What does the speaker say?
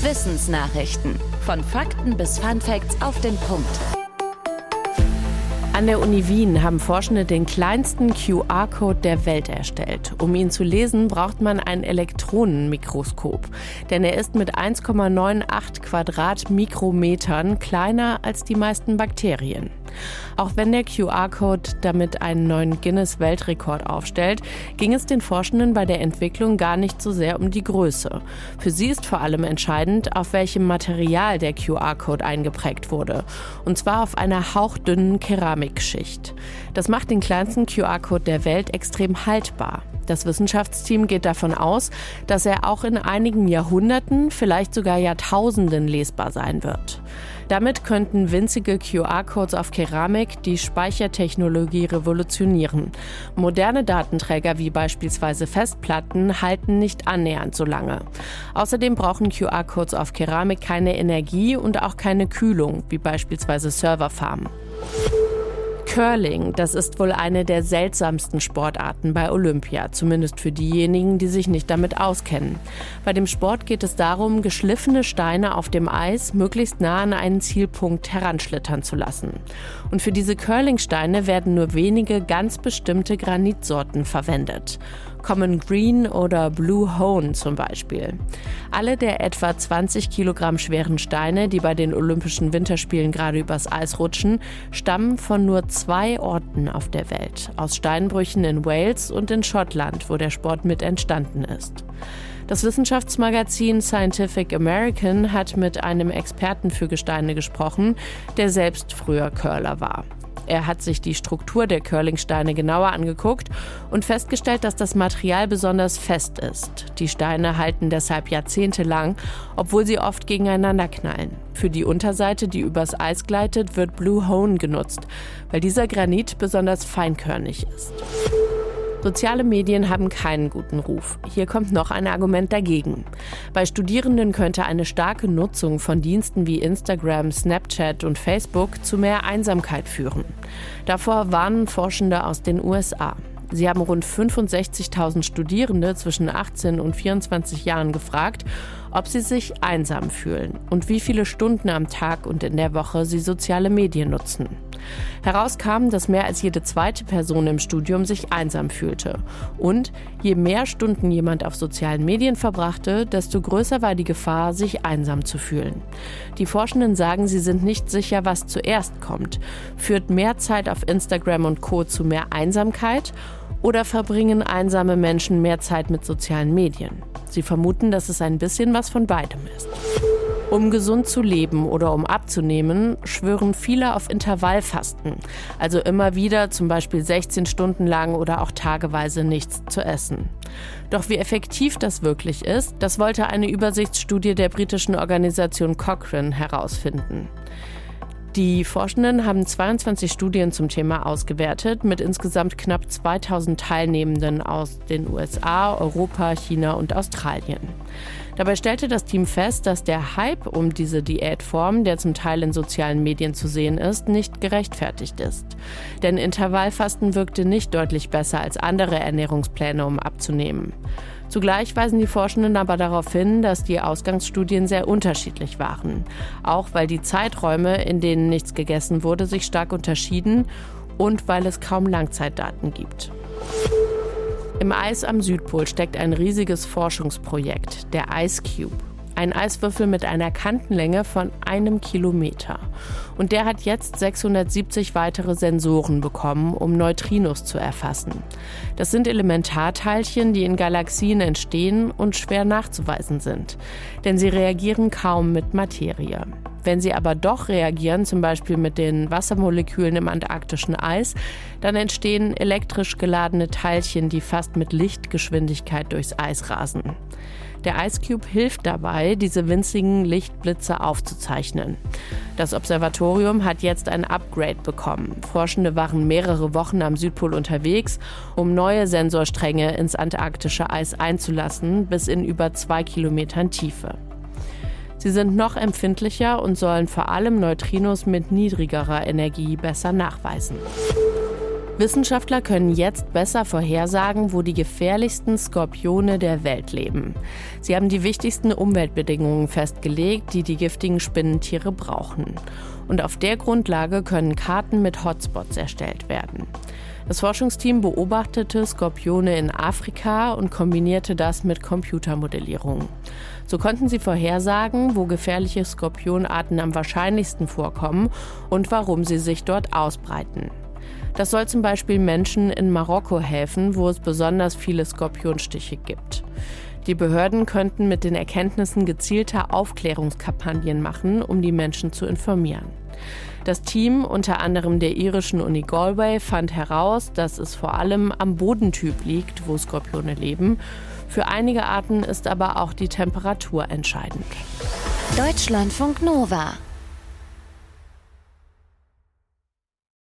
Wissensnachrichten. Von Fakten bis Funfacts auf den Punkt. An der Uni Wien haben Forschende den kleinsten QR-Code der Welt erstellt. Um ihn zu lesen, braucht man ein Elektronenmikroskop. Denn er ist mit 1,98 Quadratmikrometern kleiner als die meisten Bakterien. Auch wenn der QR-Code damit einen neuen Guinness-Weltrekord aufstellt, ging es den Forschenden bei der Entwicklung gar nicht so sehr um die Größe. Für sie ist vor allem entscheidend, auf welchem Material der QR-Code eingeprägt wurde. Und zwar auf einer hauchdünnen Keramikschicht. Das macht den kleinsten QR-Code der Welt extrem haltbar. Das Wissenschaftsteam geht davon aus, dass er auch in einigen Jahrhunderten, vielleicht sogar Jahrtausenden lesbar sein wird. Damit könnten winzige QR-Codes auf Keramik die Speichertechnologie revolutionieren. Moderne Datenträger wie beispielsweise Festplatten halten nicht annähernd so lange. Außerdem brauchen QR-Codes auf Keramik keine Energie und auch keine Kühlung, wie beispielsweise Serverfarmen. Curling, das ist wohl eine der seltsamsten Sportarten bei Olympia, zumindest für diejenigen, die sich nicht damit auskennen. Bei dem Sport geht es darum, geschliffene Steine auf dem Eis möglichst nah an einen Zielpunkt heranschlittern zu lassen. Und für diese Curlingsteine werden nur wenige ganz bestimmte Granitsorten verwendet. Common Green oder Blue Hone zum Beispiel. Alle der etwa 20 Kilogramm schweren Steine, die bei den Olympischen Winterspielen gerade übers Eis rutschen, stammen von nur 2 Orten auf der Welt. Aus Steinbrüchen in Wales und in Schottland, wo der Sport mit entstanden ist. Das Wissenschaftsmagazin Scientific American hat mit einem Experten für Gesteine gesprochen, der selbst früher Curler war. Er hat sich die Struktur der Curlingsteine genauer angeguckt und festgestellt, dass das Material besonders fest ist. Die Steine halten deshalb jahrzehntelang, obwohl sie oft gegeneinander knallen. Für die Unterseite, die übers Eis gleitet, wird Blue Hone genutzt, weil dieser Granit besonders feinkörnig ist. Soziale Medien haben keinen guten Ruf. Hier kommt noch ein Argument dagegen. Bei Studierenden könnte eine starke Nutzung von Diensten wie Instagram, Snapchat und Facebook zu mehr Einsamkeit führen. Davor warnen Forschende aus den USA. Sie haben rund 65.000 Studierende zwischen 18 und 24 Jahren gefragt, ob sie sich einsam fühlen und wie viele Stunden am Tag und in der Woche sie soziale Medien nutzen. Herauskam, dass mehr als jede zweite Person im Studium sich einsam fühlte. Und je mehr Stunden jemand auf sozialen Medien verbrachte, desto größer war die Gefahr, sich einsam zu fühlen. Die Forschenden sagen, sie sind nicht sicher, was zuerst kommt. Führt mehr Zeit auf Instagram und Co. zu mehr Einsamkeit? Oder verbringen einsame Menschen mehr Zeit mit sozialen Medien? Sie vermuten, dass es ein bisschen was von beidem ist. Um gesund zu leben oder um abzunehmen, schwören viele auf Intervallfasten. Also immer wieder zum Beispiel 16 Stunden lang oder auch tageweise nichts zu essen. Doch wie effektiv das wirklich ist, das wollte eine Übersichtsstudie der britischen Organisation Cochrane herausfinden. Die Forschenden haben 22 Studien zum Thema ausgewertet, mit insgesamt knapp 2000 Teilnehmenden aus den USA, Europa, China und Australien. Dabei stellte das Team fest, dass der Hype um diese Diätform, der zum Teil in sozialen Medien zu sehen ist, nicht gerechtfertigt ist. Denn Intervallfasten wirkte nicht deutlich besser als andere Ernährungspläne, um abzunehmen. Zugleich weisen die Forschenden aber darauf hin, dass die Ausgangsstudien sehr unterschiedlich waren. Auch weil die Zeiträume, in denen nichts gegessen wurde, sich stark unterschieden und weil es kaum Langzeitdaten gibt. Im Eis am Südpol steckt ein riesiges Forschungsprojekt, der Ice Cube. Ein Eiswürfel mit einer Kantenlänge von 1 Kilometer. Und der hat jetzt 670 weitere Sensoren bekommen, um Neutrinos zu erfassen. Das sind Elementarteilchen, die in Galaxien entstehen und schwer nachzuweisen sind. Denn sie reagieren kaum mit Materie. Wenn sie aber doch reagieren, zum Beispiel mit den Wassermolekülen im antarktischen Eis, dann entstehen elektrisch geladene Teilchen, die fast mit Lichtgeschwindigkeit durchs Eis rasen. Der Ice Cube hilft dabei, diese winzigen Lichtblitze aufzuzeichnen. Das Observatorium hat jetzt ein Upgrade bekommen. Forschende waren mehrere Wochen am Südpol unterwegs, um neue Sensorstränge ins antarktische Eis einzulassen, bis in über 2 Kilometern Tiefe. Sie sind noch empfindlicher und sollen vor allem Neutrinos mit niedrigerer Energie besser nachweisen. Wissenschaftler können jetzt besser vorhersagen, wo die gefährlichsten Skorpione der Welt leben. Sie haben die wichtigsten Umweltbedingungen festgelegt, die die giftigen Spinnentiere brauchen. Und auf der Grundlage können Karten mit Hotspots erstellt werden. Das Forschungsteam beobachtete Skorpione in Afrika und kombinierte das mit Computermodellierung. So konnten sie vorhersagen, wo gefährliche Skorpionarten am wahrscheinlichsten vorkommen und warum sie sich dort ausbreiten. Das soll zum Beispiel Menschen in Marokko helfen, wo es besonders viele Skorpionstiche gibt. Die Behörden könnten mit den Erkenntnissen gezielte Aufklärungskampagnen machen, um die Menschen zu informieren. Das Team, unter anderem der irischen Uni Galway, fand heraus, dass es vor allem am Bodentyp liegt, wo Skorpione leben. Für einige Arten ist aber auch die Temperatur entscheidend. Deutschlandfunk Nova